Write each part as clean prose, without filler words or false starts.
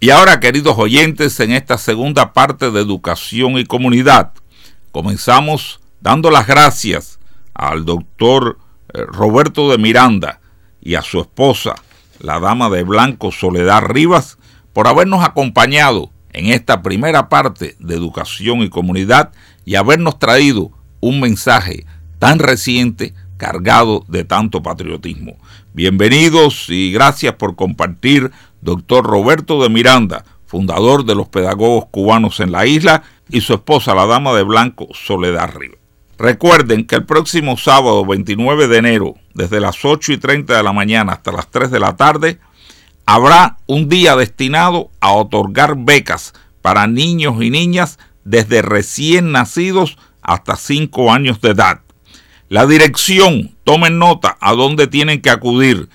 Y ahora, queridos oyentes, en esta segunda parte de Educación y Comunidad, comenzamos dando las gracias al doctor Roberto de Miranda y a su esposa, la dama de blanco Soledad Rivas, por habernos acompañado en esta primera parte de Educación y Comunidad y habernos traído un mensaje tan reciente, cargado de tanto patriotismo. Bienvenidos y gracias por compartir, doctor Roberto de Miranda, fundador de los Pedagogos Cubanos en la isla, y su esposa, la dama de blanco Soledad Rivas. Recuerden que el próximo sábado 29 de enero, desde las 8:30 de la mañana hasta las 3 de la tarde, habrá un día destinado a otorgar becas para niños y niñas desde recién nacidos hasta 5 años de edad. La dirección, tomen nota a dónde tienen que acudir: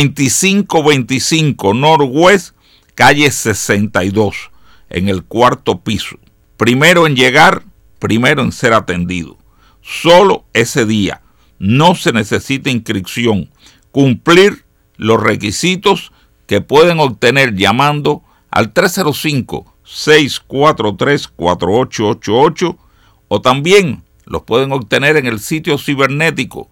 2525 Northwest, calle 62, en el 4º piso. Primero en llegar, primero en ser atendido. Solo ese día, no se necesita inscripción. Cumplir los requisitos que pueden obtener llamando al 305-643-4888 o también los pueden obtener en el sitio cibernético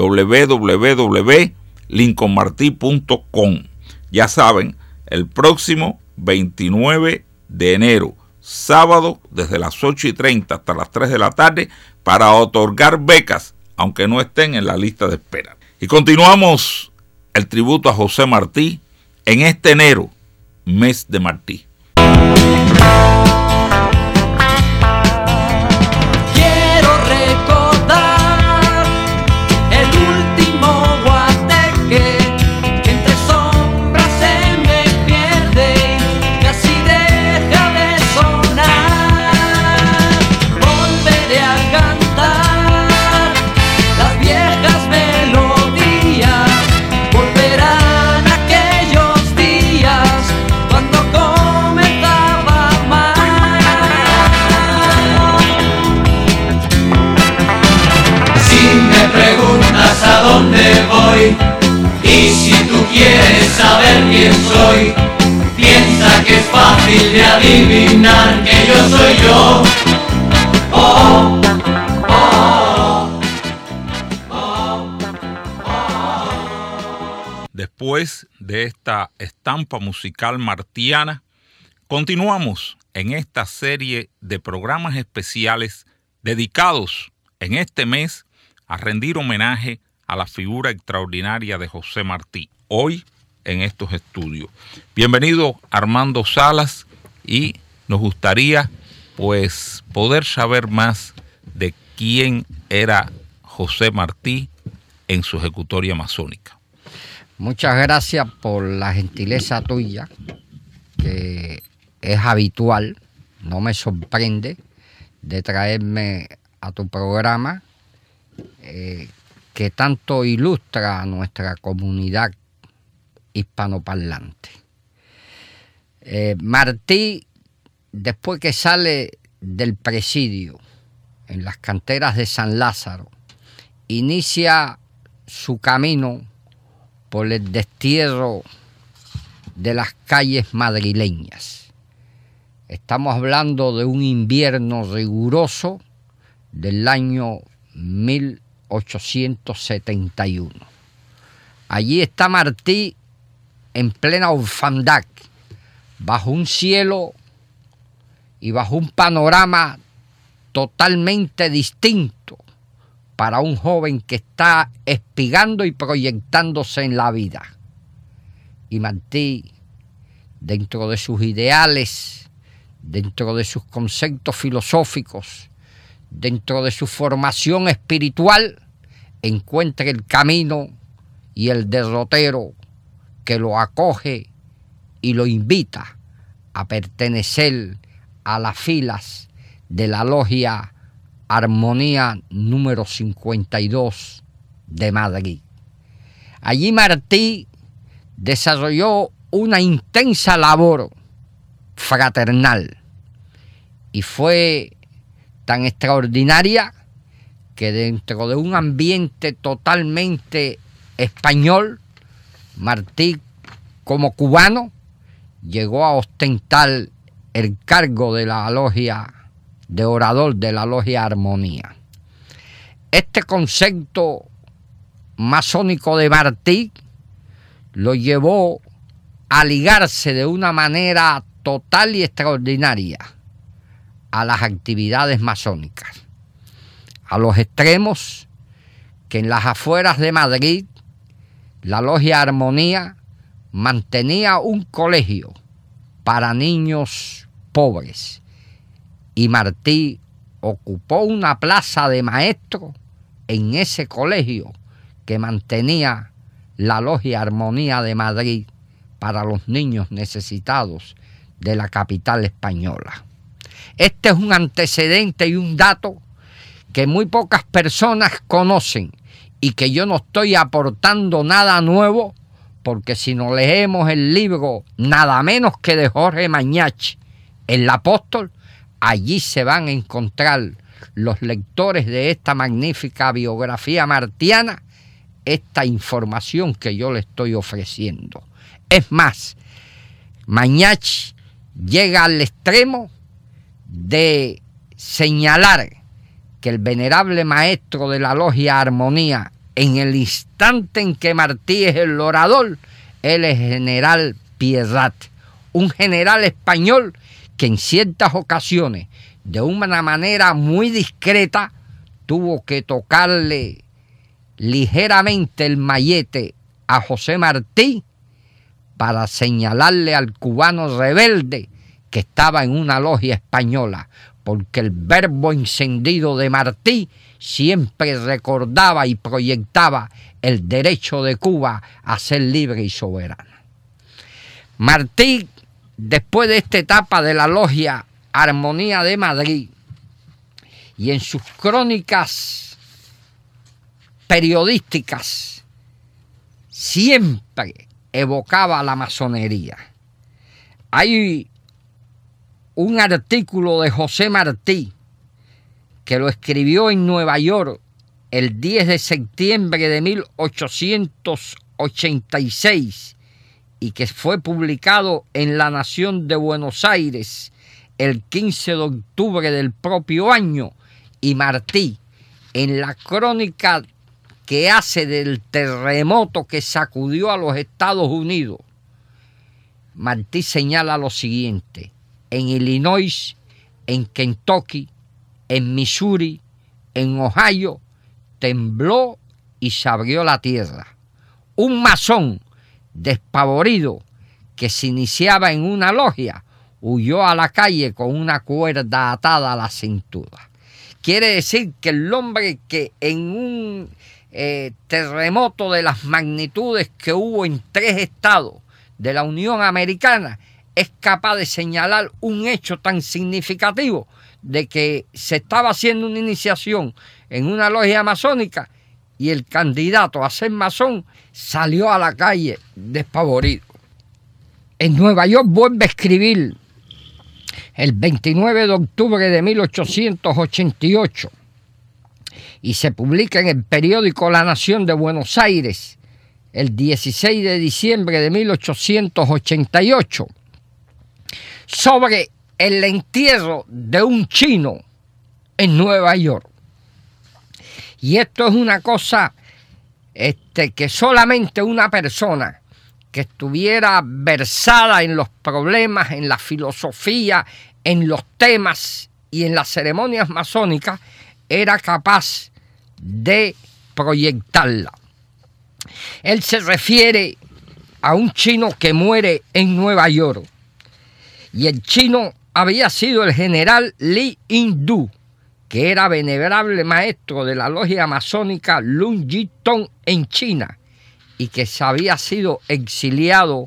www.lincolnmarti.com. Ya saben, el próximo 29 de enero, sábado, desde las 8:30 hasta las 3 de la tarde, para otorgar becas, aunque no estén en la lista de espera. Y continuamos el tributo a José Martí en este enero, mes de Martí. ¿Dónde voy? Y si tú quieres saber quién soy, piensa que es fácil de adivinar que yo soy yo. Oh, oh, oh, oh. Después de esta estampa musical martiana, continuamos en esta serie de programas especiales dedicados en este mes a rendir homenaje a la figura extraordinaria de José Martí, hoy en estos estudios. Bienvenido Armando Salas, y nos gustaría pues poder saber más de quién era José Martí en su ejecutoria masónica. Muchas gracias por la gentileza tuya, que es habitual, no me sorprende, de traerme a tu programa, que tanto ilustra a nuestra comunidad hispanoparlante. Martí, después que sale del presidio en las canteras de San Lázaro, inicia su camino por el destierro de las calles madrileñas. Estamos hablando de un invierno riguroso del año 1871. Allí está Martí en plena orfandad, bajo un cielo y bajo un panorama totalmente distinto para un joven que está espigando y proyectándose en la vida. Y Martí, dentro de sus ideales, dentro de sus conceptos filosóficos, dentro de su formación espiritual, encuentra el camino y el derrotero que lo acoge y lo invita a pertenecer a las filas de la logia Armonía número 52 de Madrid. Allí Martí desarrolló una intensa labor fraternal y fue tan extraordinaria que dentro de un ambiente totalmente español, Martí, como cubano, llegó a ostentar el cargo de la logia, de orador de la logia Armonía. Este concepto masónico de Martí lo llevó a ligarse de una manera total y extraordinaria a las actividades masónicas, a los extremos que en las afueras de Madrid la logia Armonía mantenía un colegio para niños pobres y Martí ocupó una plaza de maestro en ese colegio que mantenía la logia Armonía de Madrid para los niños necesitados de la capital española. Este es un antecedente y un dato que muy pocas personas conocen y que yo no estoy aportando nada nuevo, porque si nos leemos el libro nada menos que de Jorge Mañach, El Apóstol, allí se van a encontrar los lectores de esta magnífica biografía martiana esta información que yo le estoy ofreciendo. Es más, Mañach llega al extremo de señalar que el venerable maestro de la logia Armonía, en el instante en que Martí es el orador, él es general Piedrat, un general español que en ciertas ocasiones, de una manera muy discreta, tuvo que tocarle ligeramente el mayete a José Martí para señalarle al cubano rebelde que estaba en una logia española, porque el verbo encendido de Martí siempre recordaba y proyectaba el derecho de Cuba a ser libre y soberana. Martí, después de esta etapa de la logia Armonía de Madrid, y en sus crónicas periodísticas, siempre evocaba la masonería. Hay un artículo de José Martí que lo escribió en Nueva York el 10 de septiembre de 1886 y que fue publicado en La Nación de Buenos Aires el 15 de octubre del propio año, y Martí, en la crónica que hace del terremoto que sacudió a los Estados Unidos, Martí señala lo siguiente: en Illinois, en Kentucky, en Missouri, en Ohio, tembló y se abrió la tierra. Un masón despavorido que se iniciaba en una logia huyó a la calle con una cuerda atada a la cintura. Quiere decir que el hombre que en un terremoto de las magnitudes que hubo en 3 estados de la Unión Americana es capaz de señalar un hecho tan significativo de que se estaba haciendo una iniciación en una logia masónica y el candidato a ser masón salió a la calle despavorido. En Nueva York vuelve a escribir el 29 de octubre de 1888 y se publica en el periódico La Nación de Buenos Aires el 16 de diciembre de 1888 sobre el entierro de un chino en Nueva York. Y esto es una cosa que solamente una persona que estuviera versada en los problemas, en la filosofía, en los temas y en las ceremonias masónicas era capaz de proyectarla. Él se refiere a un chino que muere en Nueva York, y el chino había sido el general Li Yingdu, que era venerable maestro de la logia masónica Lun Yitong en China y que se había sido exiliado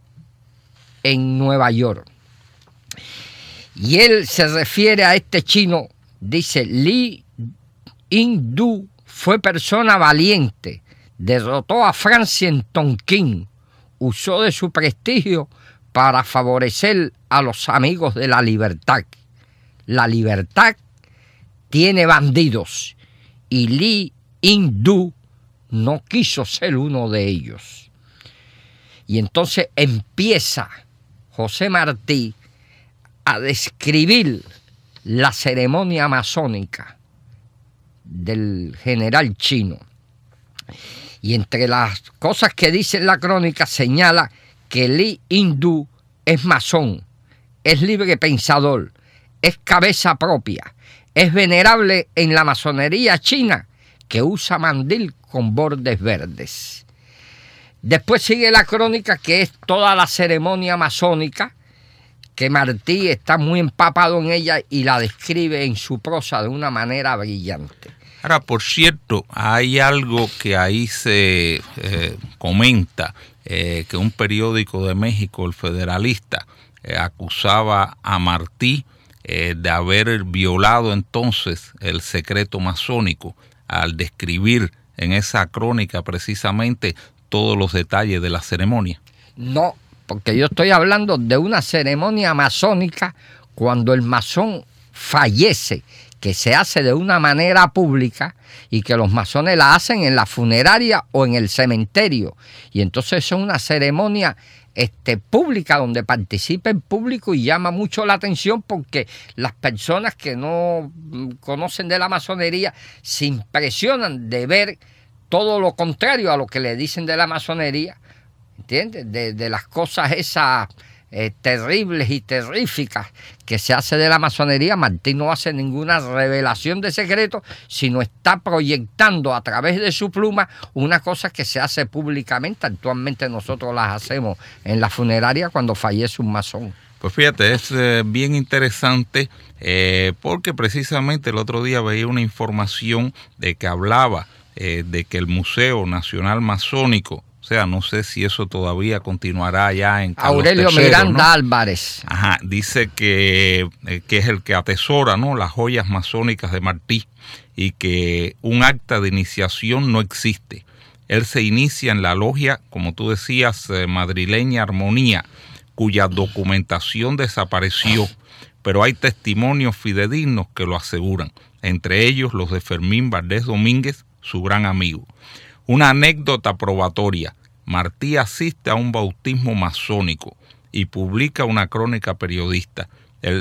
en Nueva York. Y él se refiere a este chino, dice: Li Yingdu fue persona valiente, derrotó a Francia en Tonquín, usó de su prestigio para favorecer a los amigos de la libertad. La libertad tiene bandidos y Li Yingdu no quiso ser uno de ellos. Y entonces empieza José Martí a describir la ceremonia masónica del general Chino. Y entre las cosas que dice en la crónica señala que Li Hindú es masón, es libre pensador, es cabeza propia, es venerable en la masonería china, que usa mandil con bordes verdes. Después sigue la crónica, que es toda la ceremonia masónica, que Martí está muy empapado en ella y la describe en su prosa de una manera brillante. Ahora, por cierto, hay algo que ahí se comenta, que un periódico de México, El Federalista, acusaba a Martí de haber violado entonces el secreto masónico al describir en esa crónica precisamente todos los detalles de la ceremonia. No, porque yo estoy hablando de una ceremonia masónica cuando el masón fallece, que se hace de una manera pública y que los masones la hacen en la funeraria o en el cementerio. Y entonces es una ceremonia pública donde participa el público y llama mucho la atención porque las personas que no conocen de la masonería se impresionan de ver todo lo contrario a lo que le dicen de la masonería, ¿entiendes? De las cosas esas terribles y terríficas que se hace de la masonería. Martí no hace ninguna revelación de secreto, sino está proyectando a través de su pluma una cosa que se hace públicamente. Actualmente nosotros las hacemos en la funeraria cuando fallece un masón. Pues fíjate, es bien interesante porque precisamente el otro día veía una información de que hablaba de que el Museo Nacional Masónico, o sea, no sé si eso todavía continuará ya en Carlos Aurelio III, Miranda, ¿no? Álvarez. Ajá, dice que es el que atesora, ¿no?, las joyas masónicas de Martí y que un acta de iniciación no existe. Él se inicia en la logia, como tú decías, madrileña Armonía, cuya documentación desapareció, pero hay testimonios fidedignos que lo aseguran, entre ellos los de Fermín Valdés Domínguez, su gran amigo. Una anécdota probatoria: Martí asiste a un bautismo masónico y publica una crónica periodística.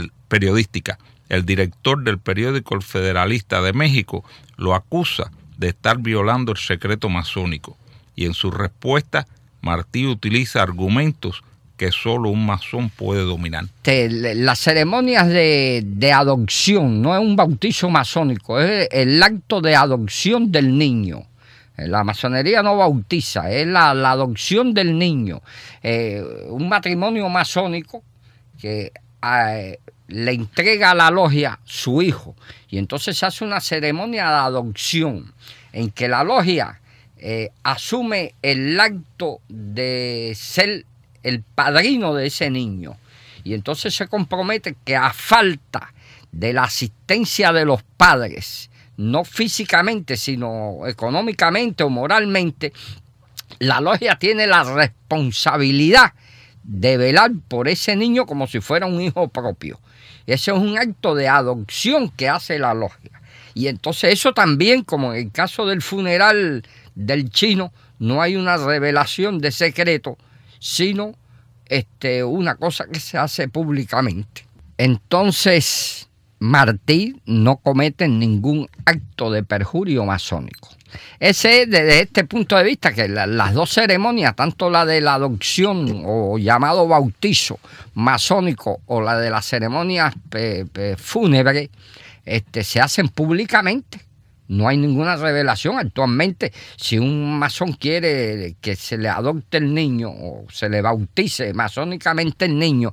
El director del periódico El Federalista de México lo acusa de estar violando el secreto masónico y en su respuesta Martí utiliza argumentos que solo un masón puede dominar. Las ceremonias de adopción no es un bautizo masónico, es el acto de adopción del niño. La masonería no bautiza, es la adopción del niño. Un matrimonio masónico que le entrega a la logia su hijo, y entonces se hace una ceremonia de adopción en que la logia asume el acto de ser el padrino de ese niño, y entonces se compromete que a falta de la asistencia de los padres, no físicamente, sino económicamente o moralmente, la logia tiene la responsabilidad de velar por ese niño como si fuera un hijo propio. Ese es un acto de adopción que hace la logia. Y entonces eso también, como en el caso del funeral del Chino, no hay una revelación de secreto, sino una cosa que se hace públicamente. Entonces, Martí no comete ningún acto de perjurio masónico. Ese es desde este punto de vista, que las dos ceremonias, tanto la de la adopción o llamado bautizo masónico o la de las ceremonias fúnebres, se hacen públicamente. No hay ninguna revelación. Actualmente, si un masón quiere que se le adopte el niño o se le bautice masónicamente el niño,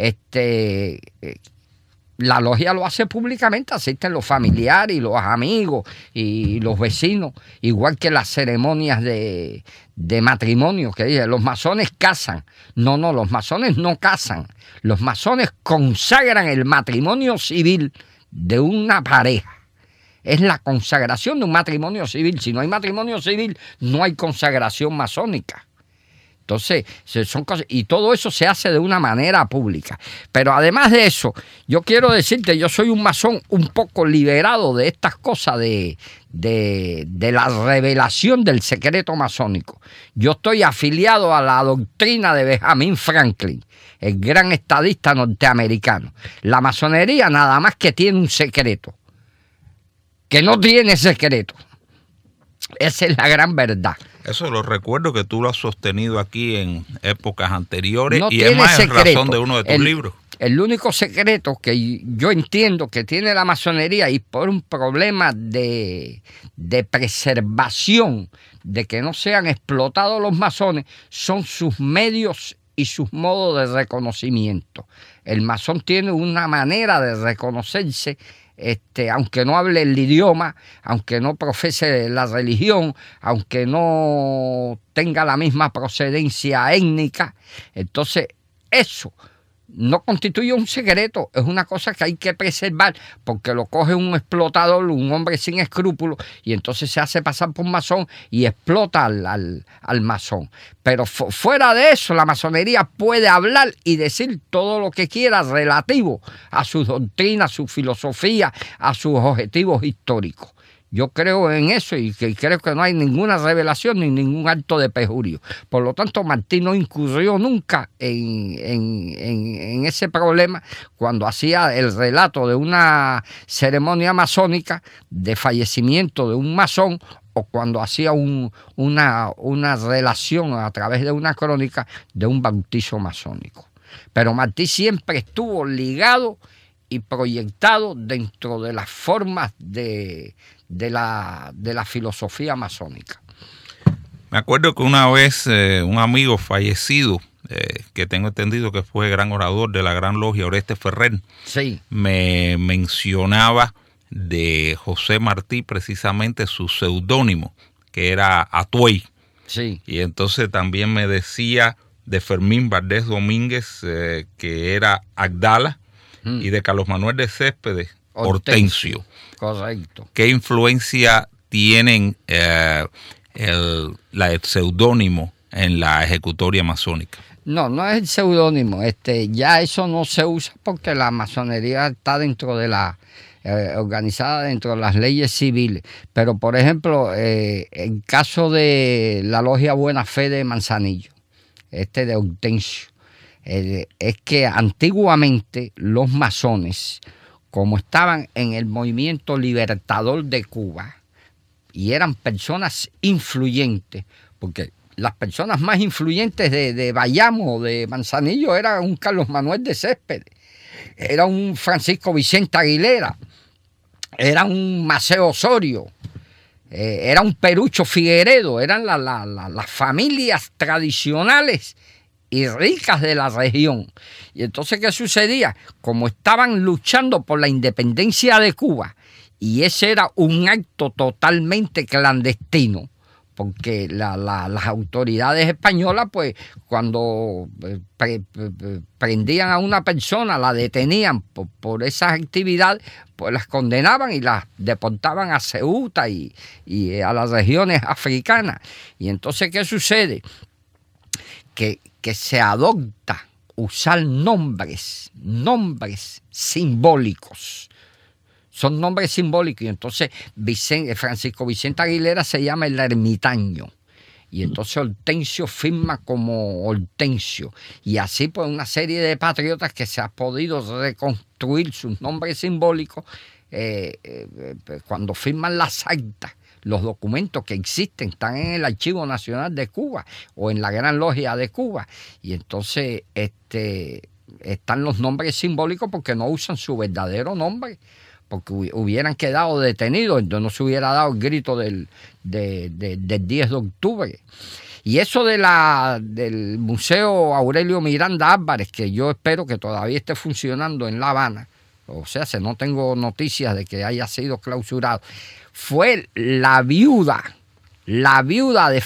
la logia lo hace públicamente, asisten los familiares y los amigos y los vecinos, igual que las ceremonias de matrimonio, que dicen, los masones casan. No, los masones no casan. Los masones consagran el matrimonio civil de una pareja. Es la consagración de un matrimonio civil. Si no hay matrimonio civil, no hay consagración masónica. Entonces, son cosas, y todo eso se hace de una manera pública. Pero además de eso, yo quiero decirte, yo soy un masón un poco liberado de estas cosas de la revelación del secreto masónico. Yo estoy afiliado a la doctrina de Benjamin Franklin, el gran estadista norteamericano. La masonería nada más que tiene un secreto, que no tiene secreto. Esa es la gran verdad. Eso lo recuerdo que tú lo has sostenido aquí en épocas anteriores, no y es más en razón de uno de tus libros. El único secreto que yo entiendo que tiene la masonería, y por un problema de preservación, de que no sean explotados los masones, son sus medios y sus modos de reconocimiento. El masón tiene una manera de reconocerse, aunque no hable el idioma, aunque no profese la religión, aunque no tenga la misma procedencia étnica. Entonces, eso no constituye un secreto, es una cosa que hay que preservar, porque lo coge un explotador, un hombre sin escrúpulos, y entonces se hace pasar por masón y explota al masón. Pero fuera de eso, la masonería puede hablar y decir todo lo que quiera relativo a su doctrina, a su filosofía, a sus objetivos históricos. Yo creo en eso, y que creo que no hay ninguna revelación ni ningún acto de perjurio. Por lo tanto, Martí no incurrió nunca en ese problema cuando hacía el relato de una ceremonia masónica de fallecimiento de un masón, o cuando hacía una relación a través de una crónica de un bautizo masónico. Pero Martí siempre estuvo ligado y proyectado dentro de las formas de la filosofía masónica. Me acuerdo que una vez un amigo fallecido, que tengo entendido que fue gran orador de la Gran Logia, Oreste Ferrer, sí, me mencionaba de José Martí, precisamente su seudónimo, que era Atuey. Sí. Y entonces también me decía de Fermín Valdés Domínguez, que era Agdala, y de Carlos Manuel de Céspedes, Hortensio. Correcto. ¿Qué influencia tienen el seudónimo en la ejecutoria masónica? No es el seudónimo. Ya eso no se usa porque la masonería está dentro de organizada dentro de las leyes civiles. Pero, por ejemplo, en caso de la Logia Buena Fe de Manzanillo, de Hortensio, es que antiguamente los masones, como estaban en el movimiento libertador de Cuba y eran personas influyentes, porque las personas más influyentes de Bayamo, de Manzanillo, era un Carlos Manuel de Céspedes, era un Francisco Vicente Aguilera, era un Maceo Osorio, era un Perucho Figueredo, eran las familias tradicionales y ricas de la región. Y entonces, ¿qué sucedía? Como estaban luchando por la independencia de Cuba, y ese era un acto totalmente clandestino, porque las autoridades españolas, pues, cuando prendían a una persona, la detenían por esas actividades, pues las condenaban y las deportaban a Ceuta y a las regiones africanas. Y entonces, ¿qué sucede? Que se adopta usar nombres simbólicos. Son nombres simbólicos, y entonces Francisco Vicente Aguilera se llama el ermitaño, y entonces Hortensio firma como Hortensio, y así pues una serie de patriotas que se ha podido reconstruir sus nombres simbólicos cuando firman las actas. Los documentos que existen están en el Archivo Nacional de Cuba o en la Gran Logia de Cuba, y entonces están los nombres simbólicos porque no usan su verdadero nombre, porque hubieran quedado detenidos, entonces no se hubiera dado el grito del 10 de octubre. Y eso del Museo Aurelio Miranda Álvarez, que yo espero que todavía esté funcionando en La Habana, o sea, no tengo noticias de que haya sido clausurado, fue la viuda de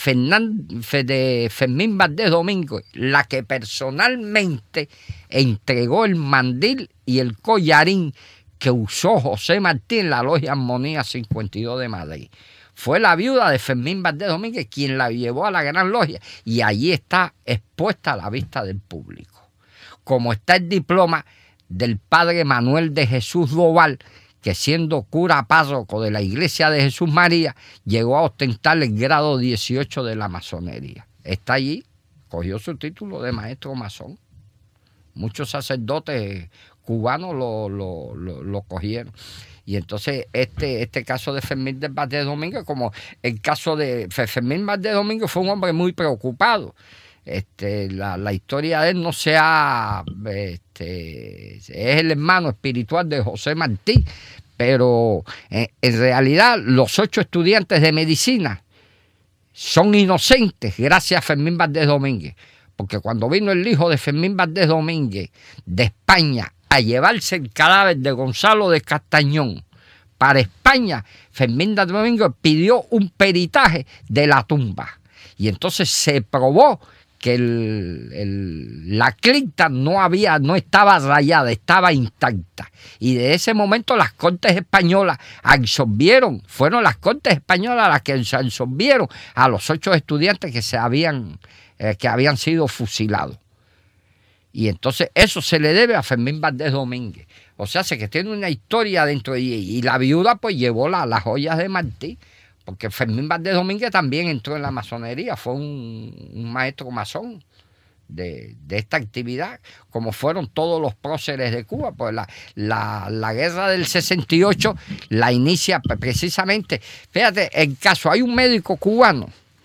Fermín Valdés Domínguez la que personalmente entregó el mandil y el collarín que usó José Martí en la Logia Armonía 52 de Madrid. fue la viuda de Fermín Valdés Domínguez quien la llevó a la Gran Logia y allí está expuesta a la vista del público. Como está el diploma del padre Manuel de Jesús Doval, que siendo cura párroco de la Iglesia de Jesús María, llegó a ostentar el grado 18 de la masonería. Está allí, cogió su título de maestro masón. Muchos sacerdotes cubanos lo cogieron. Y entonces este caso de Fermín Valdés Domínguez, como el caso de Fermín Valdés Domínguez, fue un hombre muy preocupado. La historia de él no se ha... es el hermano espiritual de José Martí, pero en realidad los 8 estudiantes de medicina son inocentes gracias a Fermín Valdés Domínguez, porque cuando vino el hijo de Fermín Valdés Domínguez de España a llevarse el cadáver de Gonzalo de Castañón para España, Fermín Valdés Domínguez pidió un peritaje de la tumba y entonces se probó que la cripta no estaba rayada, estaba intacta. Y de ese momento las Cortes Españolas fueron las Cortes Españolas las que absolvieron a los 8 estudiantes que habían sido fusilados. Y entonces eso se le debe a Fermín Valdés Domínguez. O sea, que tiene una historia dentro de ella. Y la viuda pues llevó las joyas de Martí, porque Fermín Valdés Domínguez también entró en la masonería, fue un maestro masón de esta actividad, como fueron todos los próceres de Cuba. Pues la guerra del 68 la inicia precisamente, fíjate, el caso, hay un médico cubano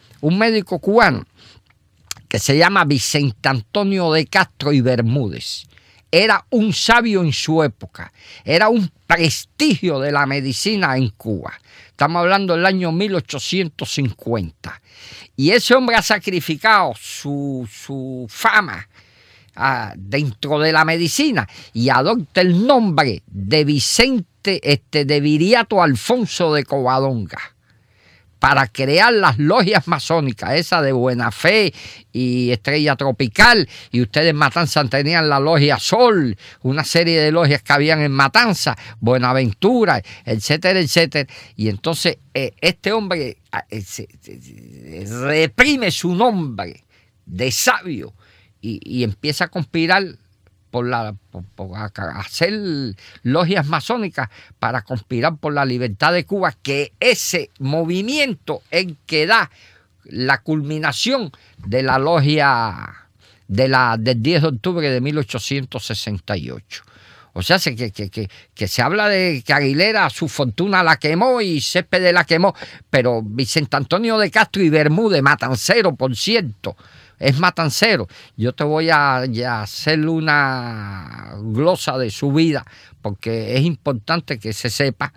que se llama Vicente Antonio de Castro y Bermúdez. Era un sabio en su época, era un prestigio de la medicina en Cuba. Estamos hablando del año 1850. Y ese hombre ha sacrificado su fama dentro de la medicina y adopta el nombre de Vicente de Viriato Alfonso de Covadonga para crear las logias masónicas, esa de Buena Fe y Estrella Tropical, y ustedes en Matanza tenían la logia Sol, una serie de logias que habían en Matanza, Buenaventura, etcétera, etcétera. Y entonces este hombre reprime su nombre de sabio y empieza a conspirar por hacer logias masónicas para conspirar por la libertad de Cuba, que ese movimiento es el que da la culminación de la logia del 10 de octubre de 1868. O sea, que se habla de que Aguilera su fortuna la quemó y Céspedes la quemó, pero Vicente Antonio de Castro y Bermúdez, matancero, por cierto, es matancero. Yo te voy a hacer una glosa de su vida, porque es importante que se sepa.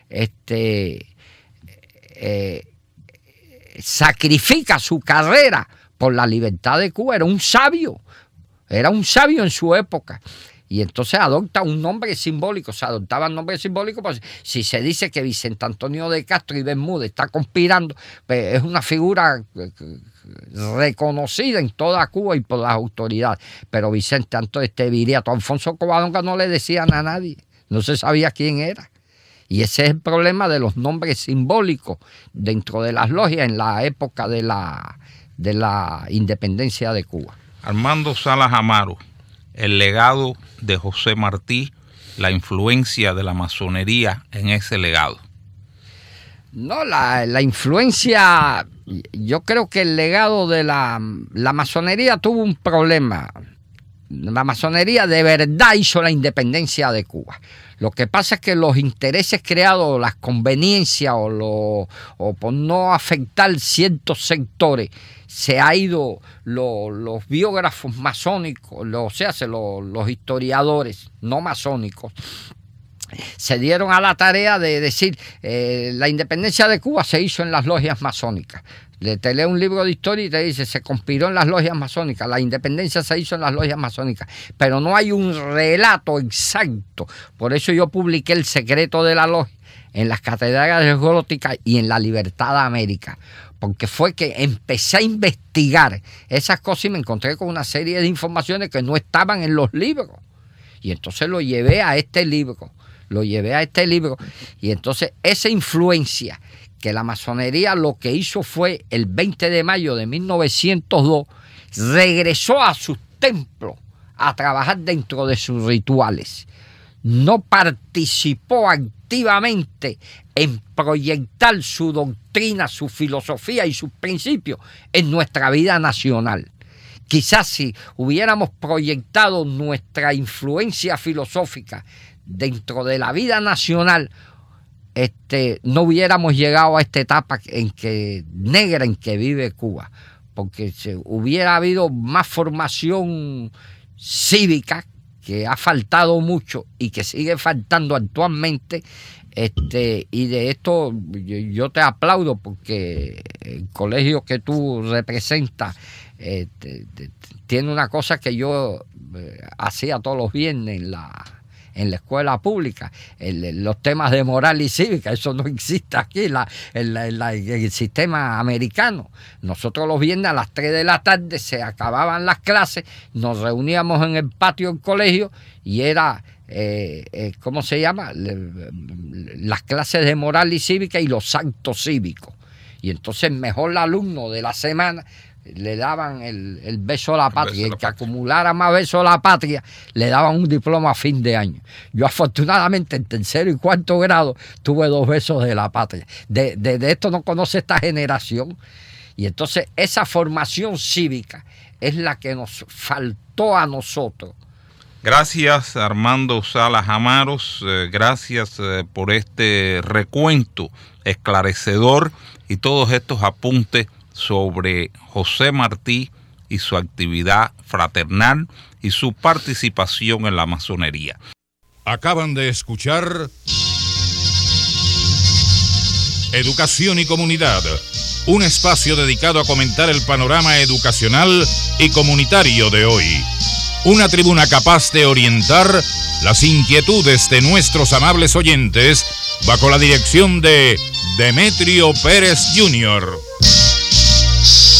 Sacrifica su carrera por la libertad de Cuba. Era un sabio en su época. Y entonces adopta un nombre simbólico, se adoptaban nombres simbólicos, pues si se dice que Vicente Antonio de Castro y Bermúdez está conspirando, pues es una figura reconocida en toda Cuba y por las autoridades. Pero Vicente Antonio Viriato Alfonso Covadonga no le decían a nadie, no se sabía quién era. Y ese es el problema de los nombres simbólicos dentro de las logias en la época de la independencia de Cuba. Armando Salas Amaro, el legado de José Martí, la influencia de la masonería en ese legado. No, la influencia, yo creo que el legado de la masonería tuvo un problema. La masonería de verdad hizo la independencia de Cuba. Lo que pasa es que los intereses creados, las conveniencias o por no afectar ciertos sectores, se ha ido los biógrafos masónicos, los historiadores no masónicos, se dieron a la tarea de decir la independencia de Cuba se hizo en las logias masónicas. Te lee un libro de historia y te dice se conspiró en las logias masónicas, la independencia se hizo en las logias masónicas, pero no hay un relato exacto. Por eso yo publiqué El secreto de la logia en las catedrales góticas y en La Libertad de América, porque fue que empecé a investigar esas cosas y me encontré con una serie de informaciones que no estaban en los libros. Y entonces lo llevé a este libro. lo llevé a este libro, y entonces esa influencia que la masonería lo que hizo fue el 20 de mayo de 1902, regresó a sus templos a trabajar dentro de sus rituales. No participó activamente en proyectar su doctrina, su filosofía y sus principios en nuestra vida nacional. Quizás si hubiéramos proyectado nuestra influencia filosófica dentro de la vida nacional, no hubiéramos llegado a esta etapa negra en que vive Cuba, porque hubiera habido más formación cívica, que ha faltado mucho y que sigue faltando actualmente, y de esto yo te aplaudo, porque el colegio que tú representas tiene una cosa que yo hacía todos los viernes en la escuela pública, los temas de moral y cívica. Eso no existe aquí en el sistema americano. Nosotros los viernes a las 3 de la tarde se acababan las clases, nos reuníamos en el patio del colegio y era, ¿cómo se llama? Las clases de moral y cívica y los actos cívicos. Y entonces el mejor alumno de la semana le daban el beso a la patria. El que acumulara más besos a la patria le daban un diploma a fin de año. Yo afortunadamente en tercero y cuarto grado tuve 2 besos de la patria. De esto no conoce esta generación. Y entonces esa formación cívica es la que nos faltó a nosotros. Gracias, Armando Salas Amaros, gracias por este recuento esclarecedor y todos estos apuntes sobre José Martí y su actividad fraternal y su participación en la masonería. Acaban de escuchar Educación y Comunidad, un espacio dedicado a comentar el panorama educacional y comunitario de hoy. Una tribuna capaz de orientar las inquietudes de nuestros amables oyentes bajo la dirección de Demetrio Pérez Jr.